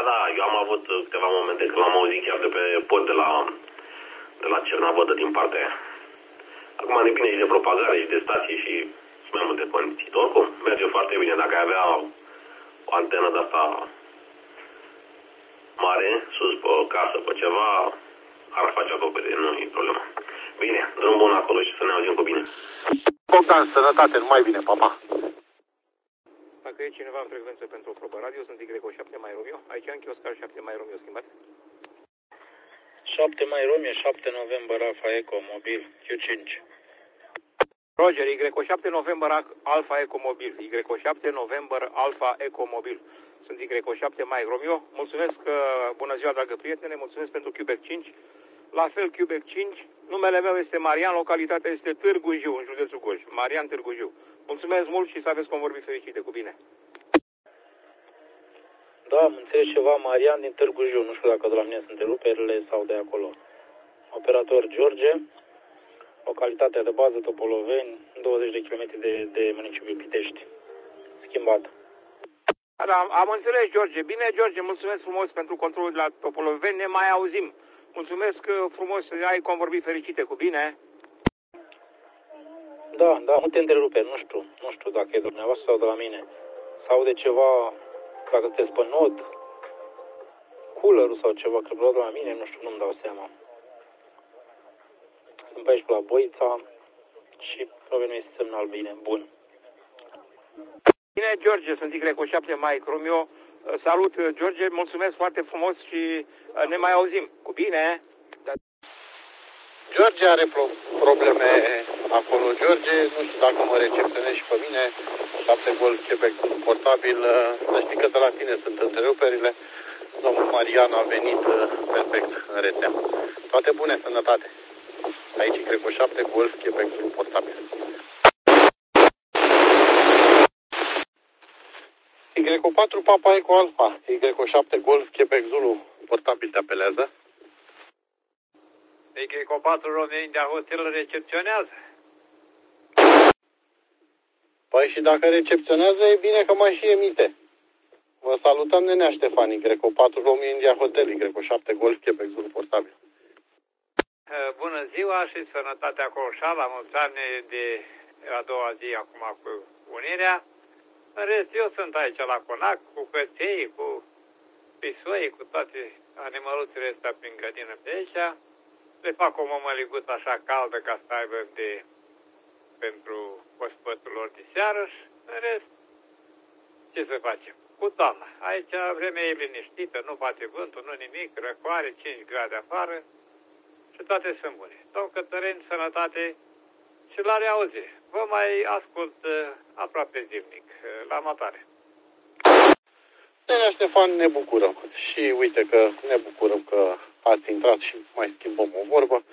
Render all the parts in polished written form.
Da, eu am avut câteva momente când l-am auzit chiar de pe pod de la Cernavodă din partea aia. Acum depinde și de propagare și de stație și mai multe condiții. Oricum, merge foarte bine. Dacă ai avea o antenă de asta mare, sus pe o casă, pe ceva, ar face acoperire, nu e problemă. Bine, drum bun acolo și să ne auzim cu bine. Bogdan, sănătate, numai bine, papa. Dacă e cineva în frecvență pentru o probă radio, sunt Y7 mai Romeo. Aici în Chioscar 7 mai Romeo schimbat. 7 mai Romeo, 7 noiembrie Alfa Eco, mobil, Q5. Roger, Y7 November Alfa Eco mobil. Y7 November Alfa Eco mobil. Sunt Y7 mai Romeo. Mulțumesc, bună ziua, dragă prietene, mulțumesc pentru Quebec 5. La fel, Quebec 5. Numele meu este Marian, localitatea este Târgu Jiu, în județul Gorj. Marian Târgu Jiu. Mulțumesc mult și să aveți convorbiri fericite. Cu bine. Da, am înțeles ceva, Marian din Târgu Jiu. Nu știu dacă de la mine sunt întreruperile sau de acolo. Operator George, localitatea de bază Topoloveni, 20 de km de municipiul Pitești. Schimbat. Da, am înțeles, George. Bine, George, mulțumesc frumos pentru controlul de la Topoloveni. Ne mai auzim. Mulțumesc frumos, ai convorbiri fericite. Cu bine. Da, multe întreruperi, nu știu dacă e de dumneavoastră sau de la mine. Sau de ceva, dacă sunteți pe nod, cooler-ul sau ceva, cred că de la mine, nu știu, nu-mi dau seama. Sunt pe aici pe la Boița și probabil este semnal bine, bun. Bine, George, sunt Y7 Mike Romeo. Salut, George, mulțumesc foarte frumos și ne mai auzim. Cu bine. George are probleme acolo. George, nu știu dacă mă recepționezi și pe mine. 7 Golf Quebec portabil. Să știi că de la tine sunt întreruperile. Domnul Marian a venit perfect în rețea. Toate bune, sănătate. Aici cred 7 Golf Quebec portabil. Y4 Papa Eco Alpha. Y7 Golf Quebec Zulu portabil te apelează. Y4 Romeo India Hotel recepționează. Păi și dacă recepționează, e bine că mai și emite. Vă salutăm, nenea Ștefan, Y4 Romeo India Hotel, Y7 Golf Quebec Zulu portabil. Bună ziua și sănătate acolo, la mulți ani de a doua zi acum cu unirea. În rest, eu sunt aici la Conac, cu căței, cu pisoi, cu toate animăluțele astea prin grădină pe aici. Le fac o mămăliguță așa caldă ca să aibă pentru ospătul lor de seară și în rest, ce să facem? Cu toamna. Aici vremea e liniștită, nu bate vântul, nu nimic, răcoare, 5 grade afară și toate sunt bune. Domn Cătălin, sănătate și la reauzire. Vă mai ascult aproape zilnic, la matare. Nenea Ștefan, ne bucurăm și uite că ne bucurăm că ați intrat și mai schimbăm o vorbă.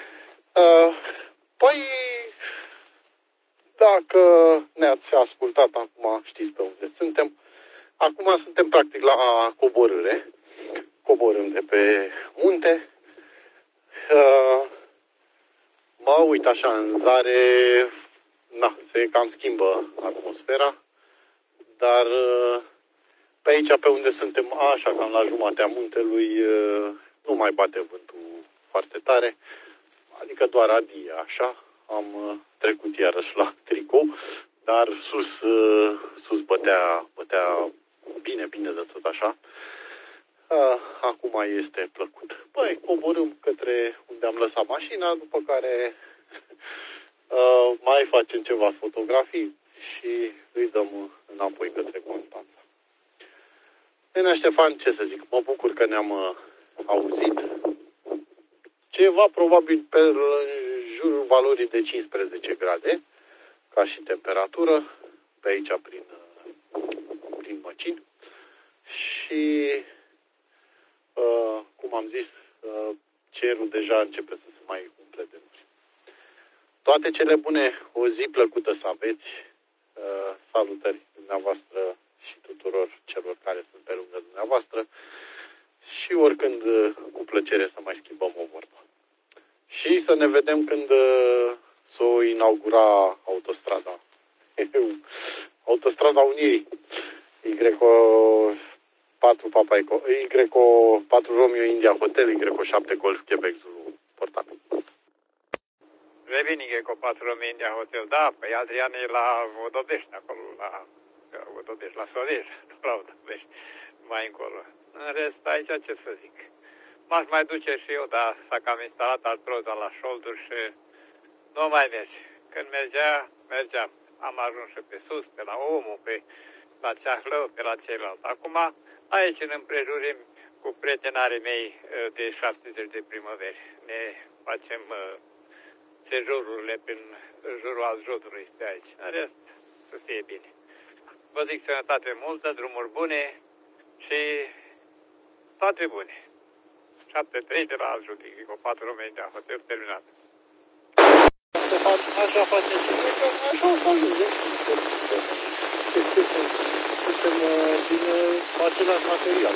Păi, dacă ne-ați ascultat acum, știți pe unde suntem. Acum suntem practic la coborâre. Coborâm de pe munte. Mă uit așa în zare, se cam schimbă atmosfera, dar pe aici, pe unde suntem, așa, cam la jumatea muntelui, nu mai bate vântul foarte tare, adică doar adie, așa. Am trecut iarăși la tricou, dar sus bătea bine de tot așa. Acum este plăcut. Păi, coborâm către unde am lăsat mașina, după care mai facem ceva fotografii și îi dăm înapoi către Constanța. Nenea Ștefan, ce să zic, mă bucur că ne-am auzit. Ceva probabil pe jurul valorii de 15 grade, ca și temperatură, pe aici prin Măcin. Și, cum am zis, cerul deja începe să se mai umple de nori. Toate cele bune, o zi plăcută să aveți. Salutări dumneavoastră și tuturor celor care sunt pe lângă dumneavoastră. Și oricând, cu plăcere să mai schimbăm o vorbă. Și să ne vedem când s-o inaugura autostrada. Autostrada Unirii. 4 Papa Eco, Y4 Romeo India Hotel, Y7 Golf Quebec Zulu portabil. Revin Y4 Romeo India Hotel, da, păi Adrian e la Vodovești, acolo, la Vodovești, la Soleș, nu la Vodovești, mai încolo. În rest, aici ce să zic. M-aș mai duce și eu, dar s-a cam instalat artroza la șolduri și nu mai merge. Când mergeam. Am ajuns și pe sus, pe la Omul, la Ceahlău, pe la ceilalți. Acum, aici în împrejurim cu prietenarii mei de 70 de primăveri. Ne facem sejururile prin jurul Aljodului pe aici. În rest, să fie bine. Vă zic sănătate multă, drumuri bune și toate bune. 7-3 de la Aljodului, cu 4 Români de hotel terminat. Așa face și noi, că așa o să ajungem. Suntem din același material.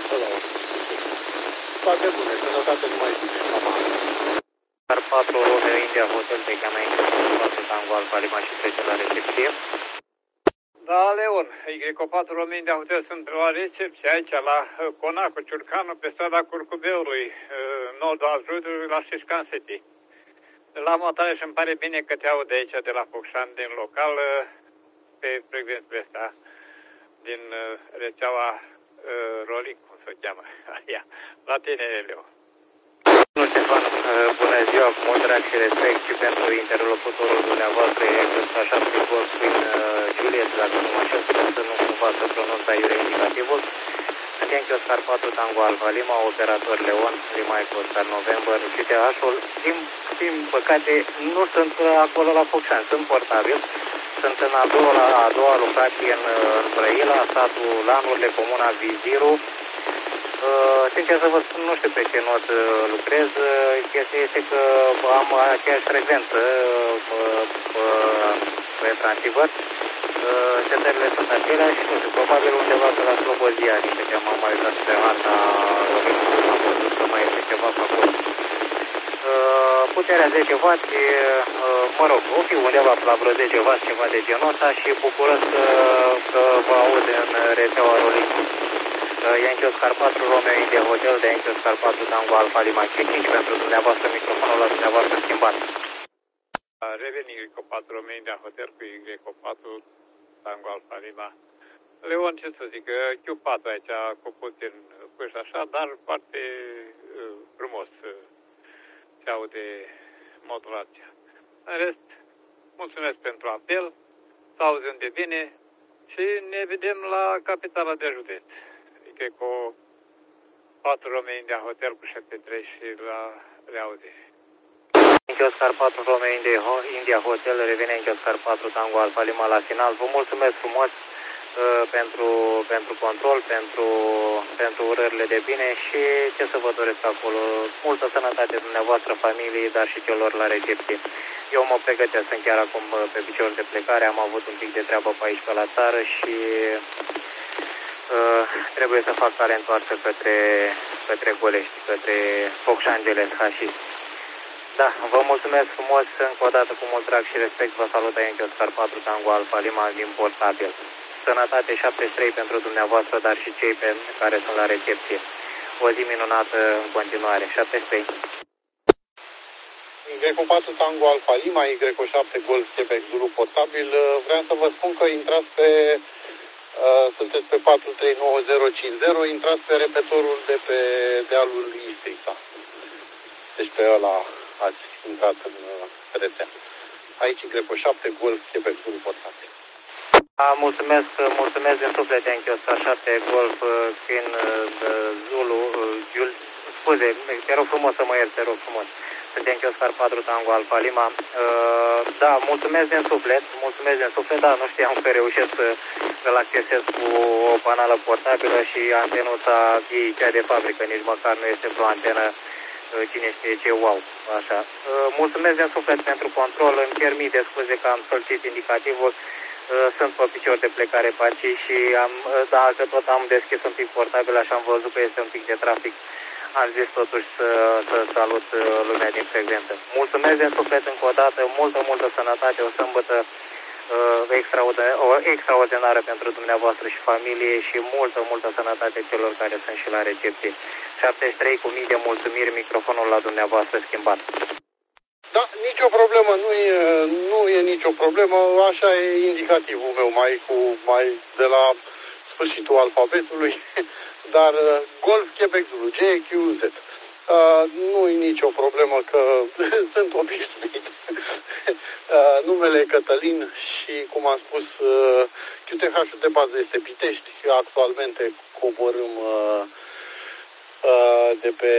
Toate bune, sănătate numai bine. Star 4 Romeo India Hotel, te cheamă Y4 Tango Alfa Lima și trece la recepție. Da, Leon, Y4 Romeo India Hotel sunt la recepție aici, la Conacul, Ciurcanu, pe strada Curcubeului, nodul Aljodului, la Șișcan City. La montare și îmi pare bine că te aud de aici, de la Focșan, din local, pe frecvențele astea, din rețeaua Rolling, cum se cheamă. La tine, Leo. Nu, Ștefan, bună ziua, cu mult drag și respect și pentru interlocutorul dumneavoastră, exact așa pe Golf Queen Juliet, dacă nu mă știu, sper să nu cumva să pronunța iure indicativul. Sunt Yankee Oscar 4 Tango Alfa Lima, operator Leon, Lima Eco Oscar November, CTH-ul. Din păcate, nu sunt acolo la Focșani, sunt portabil. Sunt în a doua locație în Brăila, satul Lanurile, comuna Viziru. Sincer să vă spun, nu știu pe ce not lucrez. Chestia este că am aceeași frecvență pe transceiver. Setările sunt aceleași, nu știu, probabil undeva pe la Slobozia, din câte m-am mai uitat pe harta României, am văzut că mai este ceva pe acolo. Puterea 10 W, mă rog, o fi undeva pe la vreo 10 W, ceva de genul ăsta și bucuros că vă aud în rețeaua Rolling. Yankee Oscar 4 Romeo India Hotel, de Yankee Oscar 4 Tango Alfa Lima 5 pentru dumneavoastră, microfonul la dumneavoastră schimbat. Revenim cu 4 Romeo India Hotel cu Y4 Tango Alfa Lima. Leon, ce să zic, Q4 aici cu puțin puși așa, dar foarte frumos se aude modulația. În rest, mulțumesc pentru apel, să auzim de bine și ne vedem la capitala de județ. Adică cu 4 Romeo India Hotel cu 73 și la reaudire. Yankee Oscar 4 Romeo India Hotel, revine Yankee Oscar 4 Tango Alfa Lima la final. Vă mulțumesc frumos pentru control, pentru urările de bine și ce să vă doresc acolo. Multă sănătate dumneavoastră, familiei, dar și celor la recepție. Eu mă pregătesc, sunt chiar acum pe picior de plecare, am avut un pic de treabă pe aici, pe la țară și trebuie să fac cale întoarsă către Golești, către Focșangeles, Hașis. Da, vă mulțumesc frumos, încă o dată cu mult drag și respect, vă salut Yankee Oscar 4 Tango Alfa Lima din portabil. Sănătate 73 pentru dumneavoastră, dar și cei care sunt la recepție. O zi minunată în continuare, 73. Y4 Tango Alfa Lima, Y7 Golf Quebec Zulu portabil. Vreau să vă spun că intrați sunteți pe 439050, intrați pe repetorul de pe dealul Istrița. Deci pe ăla ați intrat în rețea. Aici Y7 Golf Quebec Zulu portabil. Mulțumesc din suflet, Yankee Oscar 7 Golf Queen Zulu, scuze, te rog frumos să mă ierți, te rog frumos. Sunt Yankee Oscar 4 Tango Alfa Lima. Da, mulțumesc din suflet, da, nu știam că reușesc să-l accesez cu o panală portabilă și antenuța ei, cea de fabrică, nici măcar nu este o antenă, cine știe ce, wow, așa. Mulțumesc din suflet pentru control, îmi cer mii de scuze că am solțit indicativul. Sunt pe picior de plecare pe aici și dacă tot am deschis un pic portabil, așa am văzut că este un pic de trafic, am zis totuși să salut lumea din frecvență. Mulțumesc din suflet încă o dată, multă sănătate, o sâmbătă extraordinară pentru dumneavoastră și familie și multă sănătate celor care sunt și la recepție. 73 cu mii de mulțumiri, microfonul la dumneavoastră schimbat. Da, nicio problemă, nu e nicio problemă, așa e indicativul meu, mai de la sfârșitul alfabetului, dar Golf Quebec Zulu, GQZ. Nu e nicio problemă că sunt obișnuit. Numele e Cătălin și, cum am spus, QTH-ul de bază este Pitești. Actualmente coborâm de pe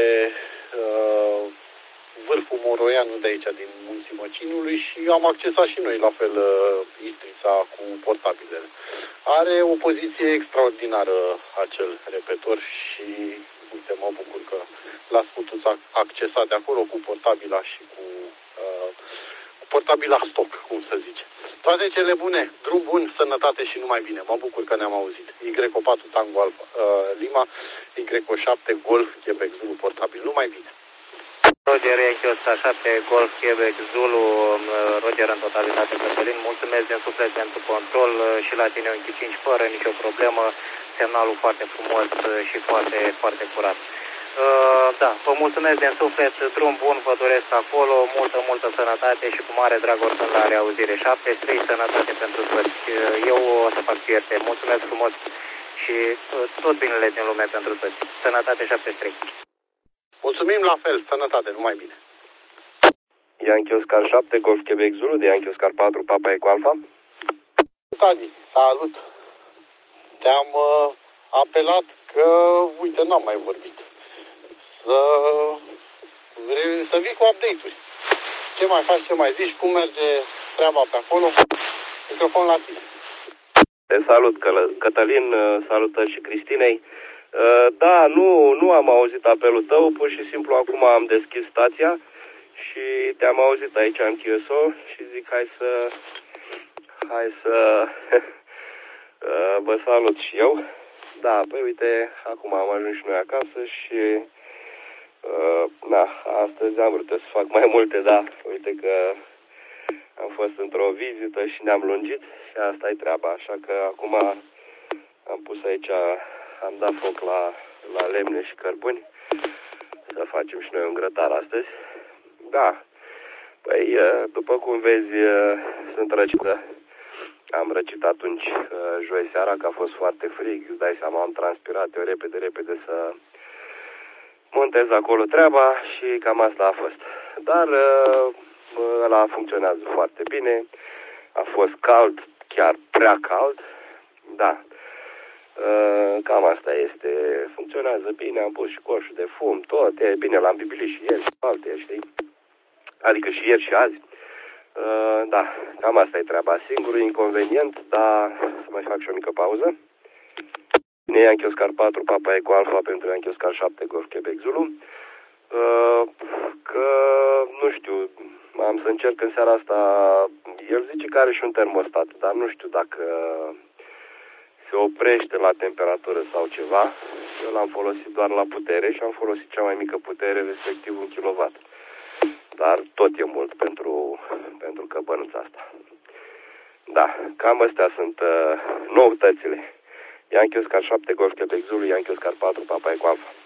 vârful Moroianu de aici, din Munții Măcinului, și am accesat și noi, la fel, Istrița cu portabilele. Are o poziție extraordinară acel repetor și, uite, mă bucur că l-ați putut accesa de acolo cu portabila și cu portabila stock, cum să zice. Toate cele bune, drum bun, sănătate și numai bine. Mă bucur că ne-am auzit. Y4 Tango Alfa Lima, Y7 Golf Quebec Zulu portabil. Numai bine. Roger, Yankee 107, Golf Quebec Zulu, Roger în totalitate, Cătălin, mulțumesc din suflet pentru control și la tine Yankee 5 fără nicio problemă, semnalul foarte frumos și foarte curat. Da, vă mulțumesc din suflet, drum bun vă doresc acolo, multă sănătate și cu mare drag oricând la reauzire. 73, sănătate pentru toți. Eu o să fac fierte, mulțumesc frumos și tot binele din lume pentru toți. Sănătate 73. Mulțumim la fel, sănătate, numai bine. Yankee Oscar 7, Golf Quebec Zulu, de Yankee Oscar 4, Papa Eco Alpha. Tadi, salut. Te-am apelat că, uite, n-am mai vorbit. Să vii cu update-uri. Ce mai faci, ce mai zici, cum merge treaba pe acolo? Microfon la tine. Te salut, Cătălin, salutări și Cristinei. Da, nu am auzit apelul tău, pur și simplu acum am deschis stația și te-am auzit aici în QSO și zic hai să vă salut și eu. Da, păi uite, acum am ajuns și noi acasă și astăzi am vrut să fac mai multe, da, uite că am fost într-o vizită și ne-am lungit și asta e treaba, așa că acum am pus aici, am dat foc la lemne și cărbuni să facem și noi un grătar astăzi. Da, păi după cum vezi sunt răcită. Am răcit atunci joi seara că a fost foarte frig, îți dai seama, am transpirat eu repede să montez acolo treaba și cam asta a fost. Dar ăla funcționează foarte bine, a fost cald, chiar prea cald, da. Cam asta este, funcționează bine, am pus și coșul de fum, tot, e bine, l-am bibilit și ieri și alte, știi? Adică și ieri și azi. Da, cam asta e treaba. Singurul inconvenient, dar să mai fac și o mică pauză. Bine, Yankee Oscar 4, Papa Eco Alpha pentru Yankee Oscar 7, Golf Quebec Zulu. Că, nu știu, am să încerc în seara asta, el zice că are și un termostat, dar nu știu dacă se oprește la temperatură sau ceva. Eu l-am folosit doar la putere și am folosit cea mai mică putere, respectiv 1 kW. Dar tot e mult pentru căbănuța asta. Da, cam astea sunt noutățile. Yankee Oscar 7, Golf Quebec Zulu, Yankee Oscar 4, Papa Eco Alpha.